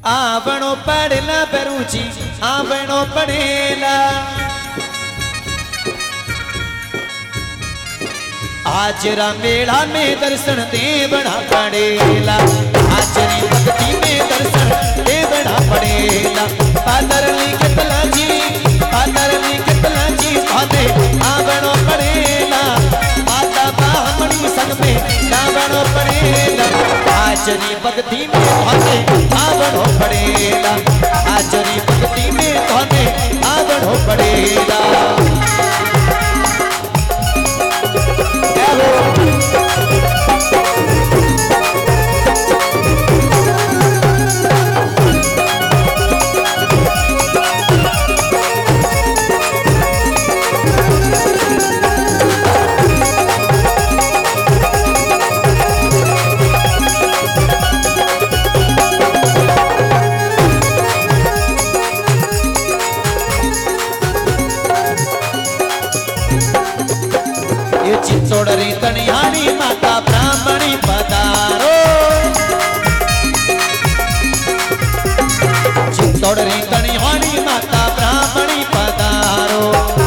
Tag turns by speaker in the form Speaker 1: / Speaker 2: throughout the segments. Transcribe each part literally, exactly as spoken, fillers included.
Speaker 1: आवणो पड़ेला बेरुची आवणो पड़ेला आज रा मेला में दर्शन देवना पड़ेला आज री भक्ति में दर्शन देवना पड़ेला पादरली कितला जी पादरली कितला जी भादे आवणो पड़ेला माता बामणी संग में आवणो पड़ेला आज री भक्ति में भादे आवणो पड़ेला आज री भक्ति में भादे आवणो पड़ेला चिंचोड़री तनियानी माता ब्राह्मणी पधारो चिंचोड़री तनियानी माता ब्राह्मणी पधारो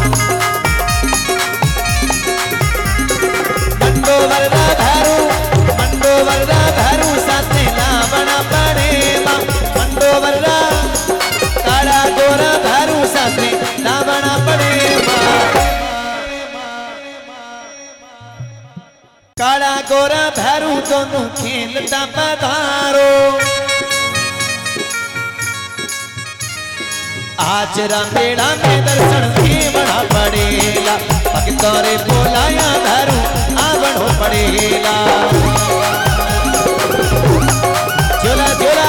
Speaker 1: मंडो वरदा धारू मंडो वरदा धारू साथे लावना पड़ेला मंडो वरदा काला गोरा धारू साथे लावना पड़ेला काला गोरा भैरू दोनों खेलता पधारो आज रामेड़ा में दर्शन देवना पड़ेला भक्तोरे बोलाया भैरू आवणो पड़ेला झोला झोला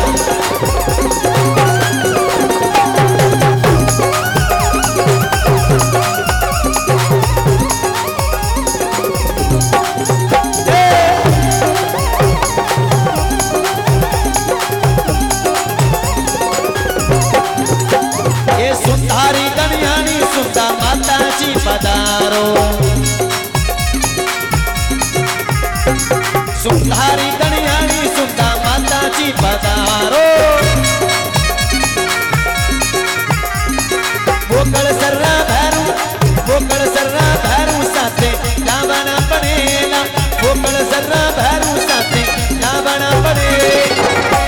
Speaker 1: सुंदरी कन्यानी सुंदर माता जी पधारो सुंदरी कन्यानी सुंदर माता जी पधारो बोकड़ सर्रा भैरू बोकड़ सर्रा भैरू साथे लावना पड़ेला बोकड़ सर्रा भैरू साथे लावना पड़ेला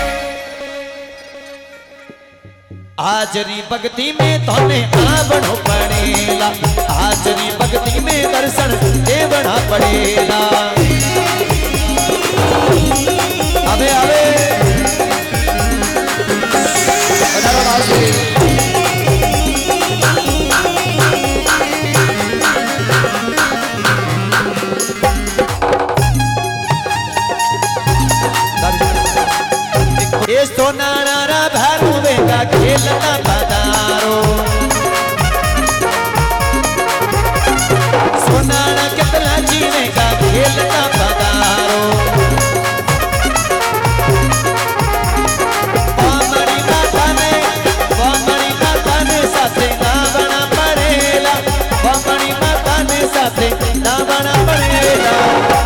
Speaker 1: आज री भक्ति में तोने आवणो पड़ेला आज री भक्ति में दर्शन देवना पड़ेला आवे आवे ये सोना नारा भैरू बेगा खेलता पधारो सोनाना कितना जीने का खेलता पधारो बामणी माता ने बामणी माता ने साथे लावना पड़ेला बामणी माता ने साथे लावना पड़ेला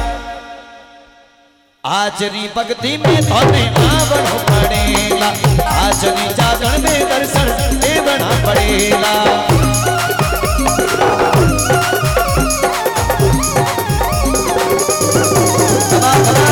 Speaker 1: आज री भक्ति में तोने आवणो पड़ेला आज री जागरण में दर्शन देवना पड़ेला कमा कमा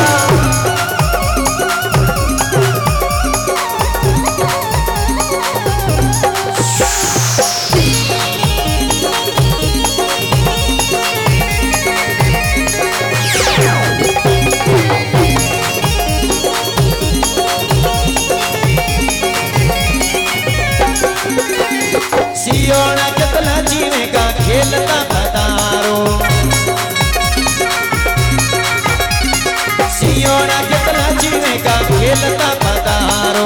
Speaker 1: सियोना कितना जीने का खेलता पधारो सियोना कितना जीने का खेलता पधारो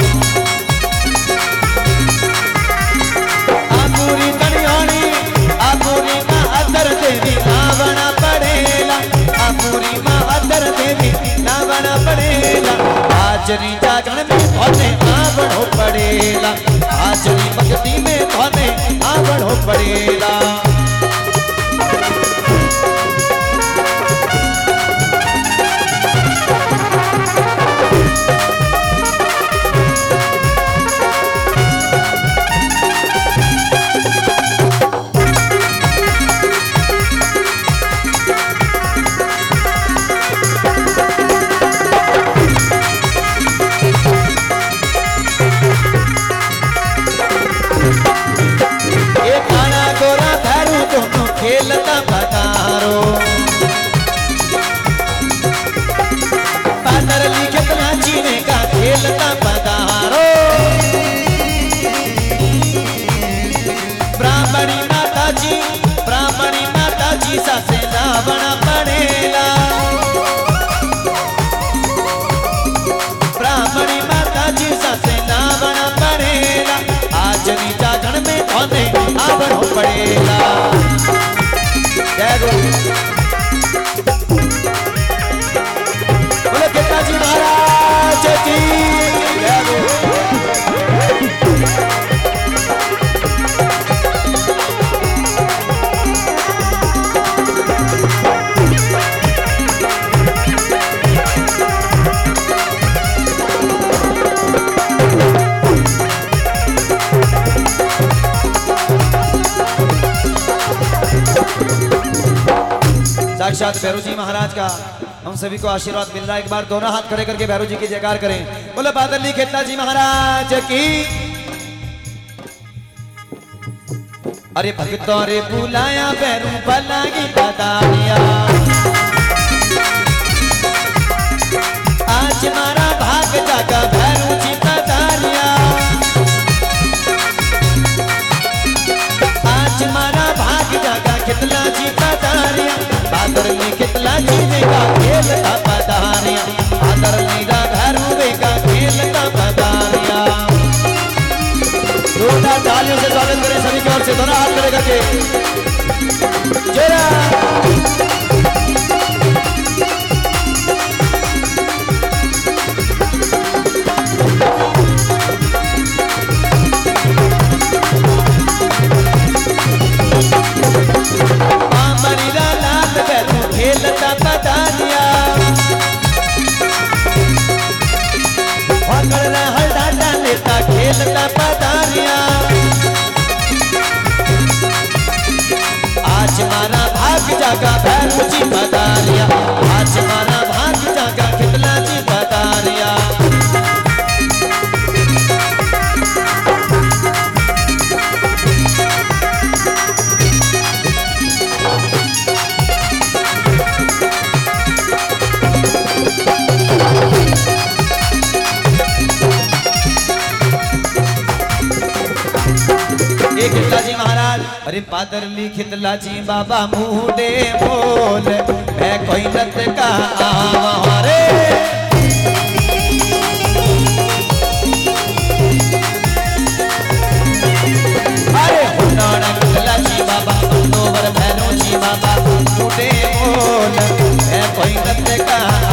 Speaker 1: आपूरी कन्यानी आपूरी माँ अदर देवी लावना पड़ेला आपूरी माँ अदर देवी लावना पड़ेला आज री जागरण में तोने आवणो पड़ेला आज री भक्ति में तोने आवणो पड़ेला साक्षात भैरव जी महाराज का हम सभी को आशीर्वाद मिल रहा है। एक बार दोनों हाथ खड़े करके भैरव जी की जयकार करें। बोले बादली खेतला जी महाराज की। अरे भक्तों रे बुलाया भैरू भलागी बदानिया, आज मारा भाग जागा भैरू जी बदानिया, आज मारा भाग जागा कितला जी बदानिया, बादर में कितला जी का खेल का बदानिया, बादर मेरा भैरू का खेल का बदानिया। जोरदार तालियों से स्वागत करें सभी की ओर से, दोनों हाथ खड़े करके जरा। मामरीला लाल भैरू खेलता बदानिया, पकड़ना हल्दा लेता खेलता बदानिया, आज मारा भाग जागा भैरू जी बदानिया, आज मारा भाग जागा कितला जी बदानिया। खितला जी महाराज। अरे पादरली खितला जी बाबा मुंडे बोल है कोई नत का आवा रे, अरे हुनाना खितला जी बाबा मंदोवर भैरू जी बाबा मुंडे बोल है कोई नत का